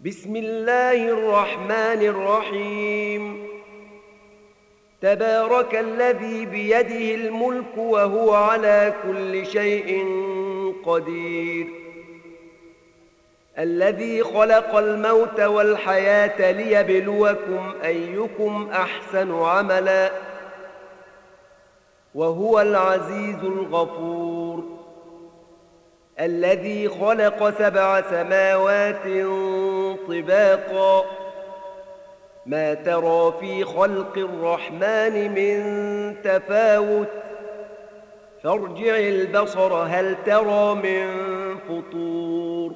بسم الله الرحمن الرحيم. تبارك الذي بيده الملك وهو على كل شيء قدير، الذي خلق الموت والحياة ليبلوكم أيكم أحسن عملا، وهو العزيز الغفور، الذي خلق 7 سماوات طباقا، ما ترى في خلق الرحمن من تفاوت، فارجع البصر هل ترى من فطور،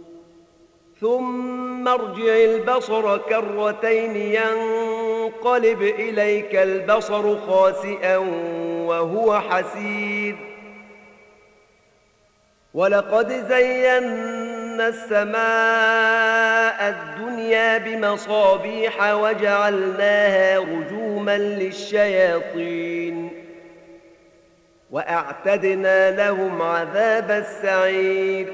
ثم ارجع البصر كرتين ينقلب إليك البصر خاسئا وهو حسير. ولقد زينا السماء الدنيا بمصابيح وجعلناها رجوما للشياطين، وأعتدنا لهم عذاب السعير.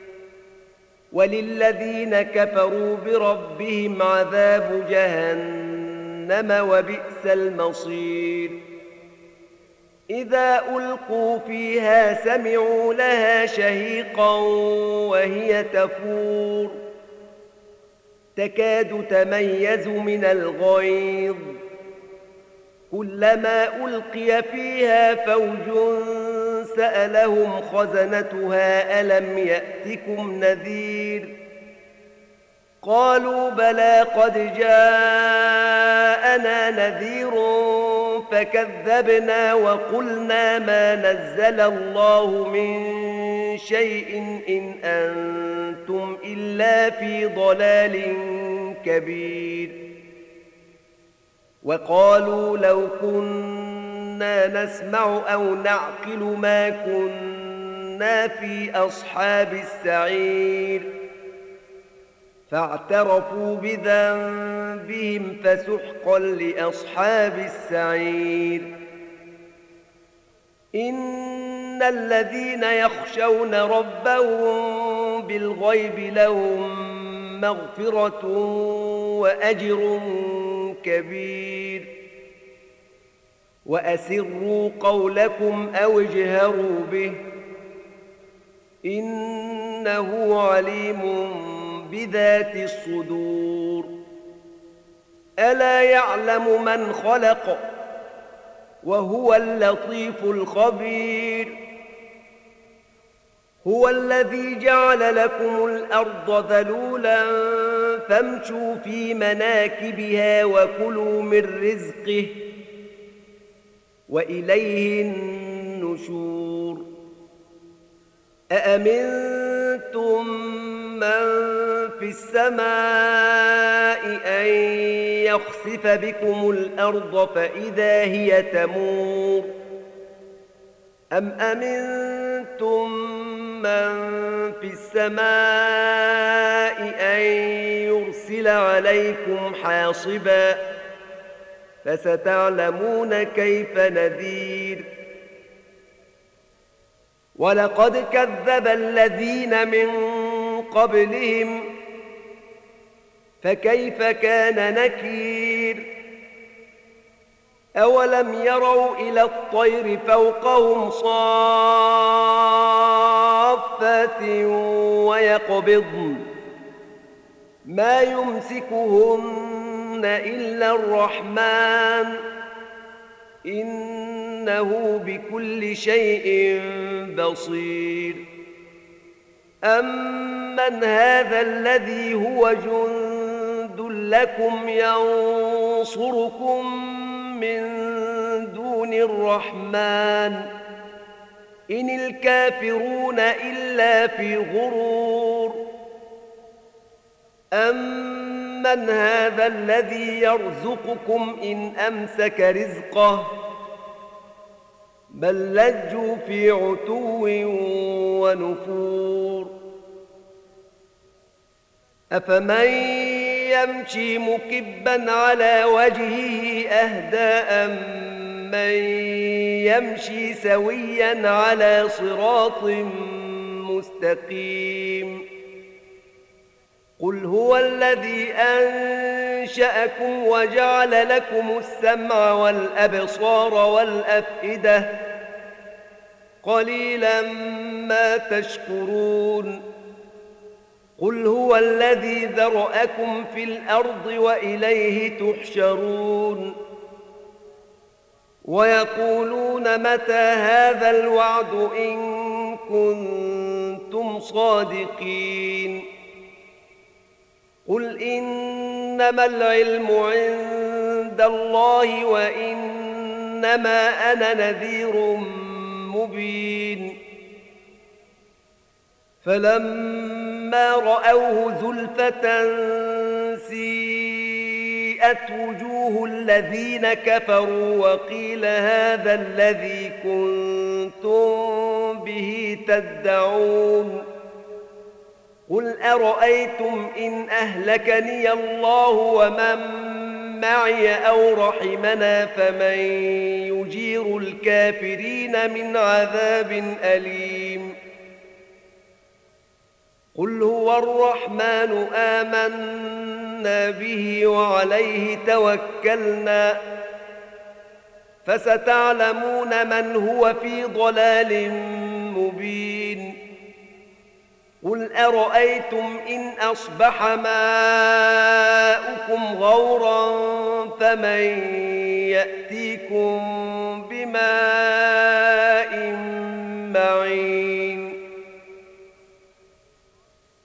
وللذين كفروا بربهم عذاب جهنم وبئس المصير. إذا ألقوا فيها سمعوا لها شهيقا وهي تفور، تكاد تميز من الغيظ، كلما ألقي فيها فوج سألهم خزنتها ألم يأتكم نذير؟ قالوا بلى قد جاءنا نذير فكذبنا وقلنا ما نزل الله من شيء إن أنتم إلا في ضلال كبير. وقالوا لو كنا نسمع أو نعقل ما كنا في أصحاب السعير، فاعترفوا بذنبهم فسحقا لأصحاب السعير. إن الذين يخشون ربهم بالغيب لهم مغفرة وأجر كبير. وأسروا قولكم أو اجهروا به، إنه عليم بذات الصدور. ألا يعلم من خلق وهو اللطيف الخبير. هو الذي جعل لكم الأرض ذلولا فامشوا في مناكبها وكلوا من رزقه وإليه النشور. أأمنتم من في السماء أن يخسف بكم الأرض فإذا هي تمور، أم أمنتم من في السماء أن يرسل عليكم حاصبا، فستعلمون كيف نذير. ولقد كذب الذين من قبلهم فكيف كان نكير. أولم يروا إلى الطير فوقهم صافات ويقبضن ما يمسكهن إلا الرحمن، إنه بكل شيء بصير. أمن هذا الذي هو جند لكم ينصركم من دون الرحمن، إن الكافرون إلا في غرور. أمن هذا الذي يرزقكم إن أمسك رزقه، بل لجوا في عتو ونفور. أفمن يمشي مكبا على وجهه أهدى أمن يمشي سويا على صراط مستقيم. قل هو الذي أنشأكم وجعل لكم السمع والأبصار والأفئدة قليلا ما تشكرون قل هو الذي ذرأكم في الأرض وإليه تحشرون ويقولون متى هذا الوعد إن كنتم صادقين قل إنما العلم عند الله وإنما أنا نذير مبين فلما رأوه زلفة سيئت وجوه الذين كفروا وقيل هذا الذي كنتم به تدعون قل أرأيتم إن أهلكني الله ومن معي أو رحمنا فمن يجير الكافرين من عذاب أليم قل هو الرحمن آمنا به وعليه توكلنا فستعلمون من هو في ضلال مبين قل أرأيتم إن أصبح ماؤكم غورا فمن يأتيكم بماء